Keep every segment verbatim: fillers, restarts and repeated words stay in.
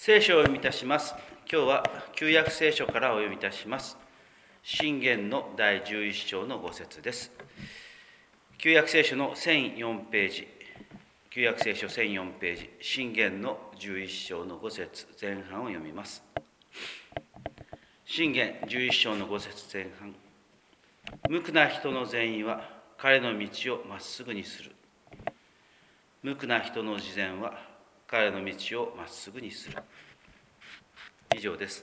聖書をお読みいたします。今日は旧約聖書からお読みいたします。箴言のだいじゅういっ章のご節です。旧約聖書のせんよんページ、旧約聖書せんよんページ、箴言のじゅういっ章のご節前半を読みます。箴言じゅういっ章のご節前半。無垢な人の善意は彼の道をまっすぐにする。無垢な人の慈善は彼の道をまっすぐにする。以上です。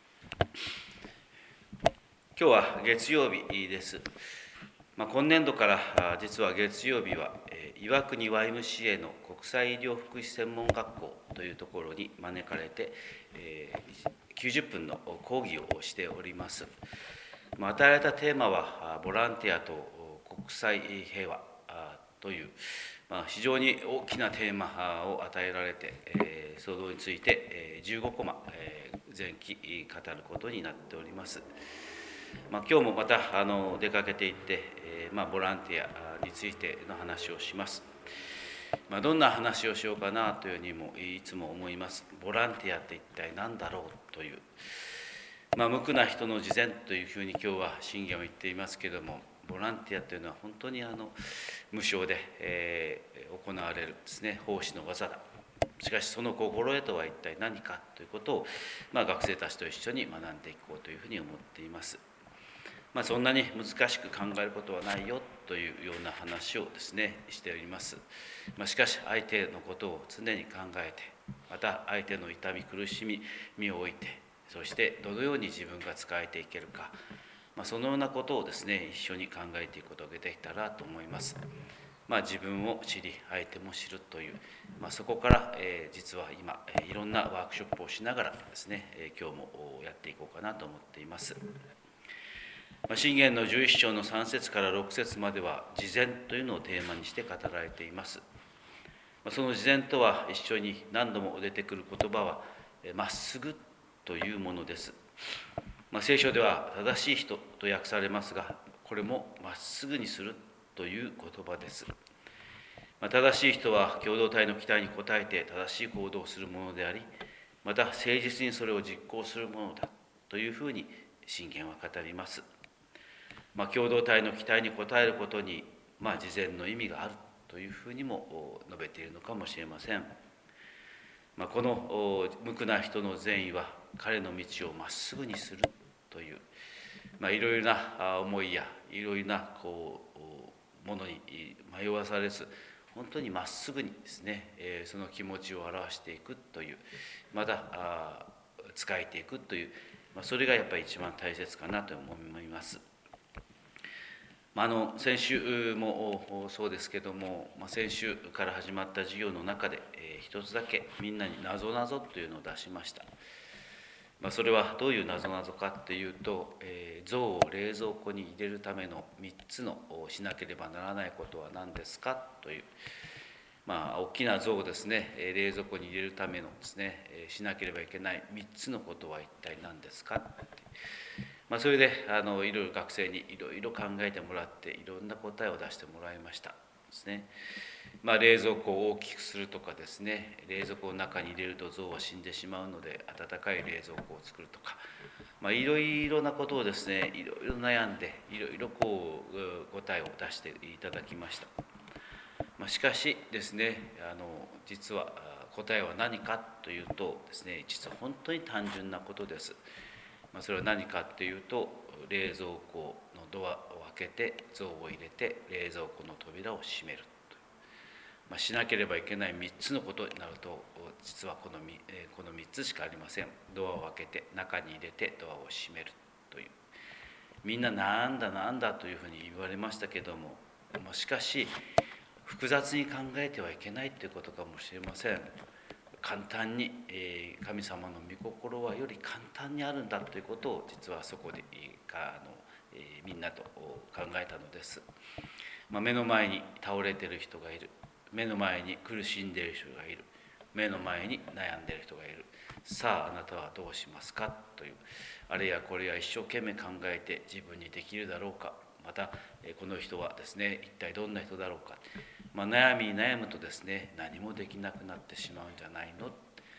今日は月曜日です。まあ、今年度から実は月曜日は岩国 ワイエムシーエー の国際医療福祉専門学校というところに招かれてきゅうじゅっぷんの講義をしております。まあ、与えられたテーマはボランティアと国際平和という、まあ、非常に大きなテーマを与えられて、えー、それについてじゅうごコマ、えー、前期語ることになっております。まあ、今日もまたあの出かけていって、えーまあ、ボランティアについての話をします。まあ、どんな話をしようかなというふうにもいつも思います。ボランティアって一体何だろうという、まあ、無垢な人の慈善というふうに今日は箴言を言っていますけれども、ボランティアというのは本当にあの無償で、えー、行われるですね、奉仕の技だ。しかしその心得とは一体何かということを、まあ、学生たちと一緒に学んでいこうというふうに思っています。まあ、そんなに難しく考えることはないよというような話をですねしております。まあ、しかし相手のことを常に考えて、また相手の痛み苦しみ身を置いて、そしてどのように自分が仕えていけるか、まあ、そのようなことをですね一緒に考えていくことができたらと思います。まあ、自分を知り相手も知るという、まあ、そこから、えー、実は今、えー、いろんなワークショップをしながらですね、えー、今日もやっていこうかなと思っています。まあ、箴言のじゅういっ章のさん節からろく節までは慈善というのをテーマにして語られています。まあ、その慈善とは一緒に何度も出てくる言葉はまっすぐというものです。まあ、聖書では正しい人と訳されますが、これもまっすぐにするという言葉です。まあ、正しい人は共同体の期待に応えて正しい行動をするものであり、また誠実にそれを実行するものだというふうに箴言は語ります。まあ、共同体の期待に応えることに、まあ、慈善の意味があるというふうにも述べているのかもしれません。まあ、この無垢な人の善意は彼の道をまっすぐにするという、まあ、いろいろな思いやいろいろなこうものに迷わされず、本当にまっすぐにですね、えー、その気持ちを表していくという、また仕えていくという、まあ、それがやっぱり一番大切かなと思います。まあ、あの先週もそうですけども、まあ、先週から始まった授業の中で、えー、一つだけみんなになぞなぞというのを出しました。まあ、それはどういうなぞなぞかっていうと、えー、象を冷蔵庫に入れるためのみっつのしなければならないことは何ですかという、まあ、大きな象をですね冷蔵庫に入れるためのですねしなければいけないみっつのことは一体何ですかって、まあ、それであのいろいろ学生にいろいろ考えてもらっていろんな答えを出してもらいましたですね。まあ、冷蔵庫を大きくするとかですね、冷蔵庫の中に入れると象は死んでしまうので温かい冷蔵庫を作るとか、まあ、いろいろなことをですねいろいろ悩んでいろいろこう答えを出していただきました。まあ、しかしですねあの実は答えは何かというとですね、実は本当に単純なことです。まあ、それは何かというと、冷蔵庫のドアを開けて象を入れて冷蔵庫の扉を閉めるという、まあ、しなければいけないみっつのことになると、実はこの 3, このみっつしかありません。ドアを開けて中に入れてドアを閉めるという、みんななんだなんだというふうに言われましたけども、まあ、しかし複雑に考えてはいけないということかもしれません。簡単に、えー、神様の御心はより簡単にあるんだということを実はそこであの、えー、みんなと考えたのです。まあ、目の前に倒れている人がいる、目の前に苦しんでいる人がいる、目の前に悩んでいる人がいる。さああなたはどうしますかという、あれやこれや一生懸命考えて自分にできるだろうか、またこの人はですね一体どんな人だろうか、まあ、悩みに悩むとですね何もできなくなってしまうんじゃないの。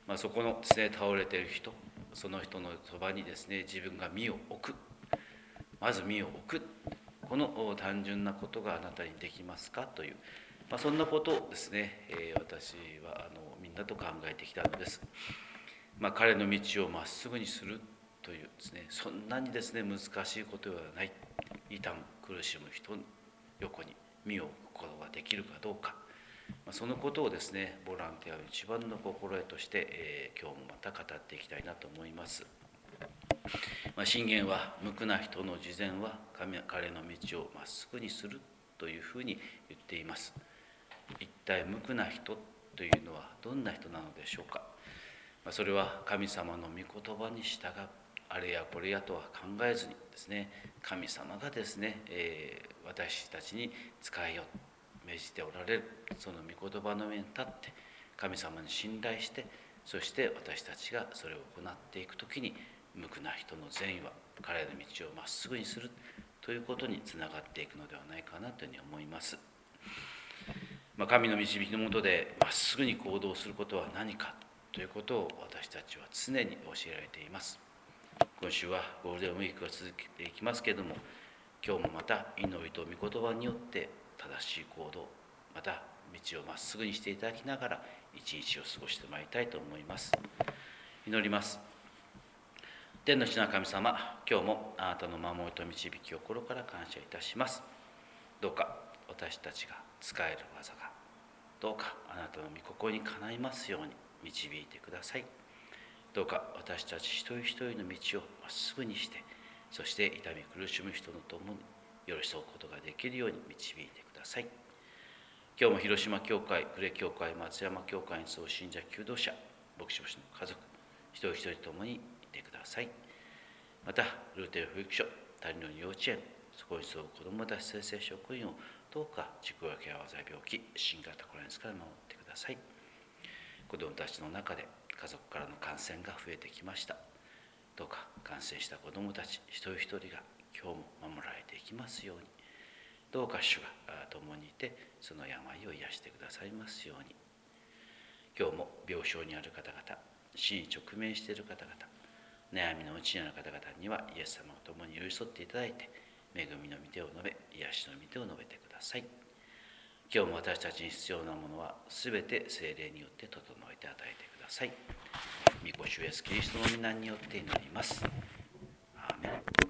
まあ、そこのですね、倒れている人、その人のそばにですね、自分が身を置く、まず身を置く、この単純なことがあなたにできますかという、まあ、そんなことをですね、えー、私はあのみんなと考えてきたのです。まあ、彼の道をまっすぐにするというですね、そんなにですね難しいことではない。痛む苦しむ人の横に身を置くことができるかどうか、まあ、そのことをですねボランティアの一番の心得として、えー、今日もまた語っていきたいなと思います。まあ、信玄は無垢な人の事前は彼の道をまっすぐにするというふうに言っています。一体無垢な人というのはどんな人なのでしょうか。まあ、それは神様の御言葉に従う、あれやこれやとは考えずにですね、神様がですね、えー、私たちに仕えよう命じておられるその御言葉の上に立って神様に信頼して、そして私たちがそれを行っていくときに、無垢な人の善意は彼の道をまっすぐにするということにつながっていくのではないかなというふうに思います。まあ、神の導きのもとでまっすぐに行動することは何かということを私たちは常に教えられています。今週はゴールデンウィークが続けていきますけれども、今日もまた祈りと御言葉によって正しい行動、また道をまっすぐにしていただきながら一日を過ごしてまいりたいと思います。祈ります。天の地の神様、今日もあなたの守りと導きを心から感謝いたします。どうか私たちが使える技がどうかあなたの御心にかないますように導いてください。どうか私たち一人一人の道をまっすぐにして、そして痛み苦しむ人のともに寄り添うことができるように導いてください。今日も広島教会、呉教会、松山教会に総信者求道者、牧師牧師の家族一人一人ともにいてください。またルーテル保育所、谷の幼稚園、そこに住む子どもたち先生職員をどうか自己分け合わせ病気、新型コロナウイルスから守ってください。子どもたちの中で家族からの感染が増えてきました。どうか感染した子どもたち一人一人が今日も守られていきますように、どうか主が共にいてその病を癒してくださいますように。今日も病床にある方々、死に直面している方々、悩みのうちにある方々にはイエス様と共に寄り添っていただいて、恵みの御手を述べ、癒しの御手を述べてください。今日も私たちに必要なものはすべて聖霊によって整えて与えてください。御子主イエスキリストの御名によって祈ります。アーメン。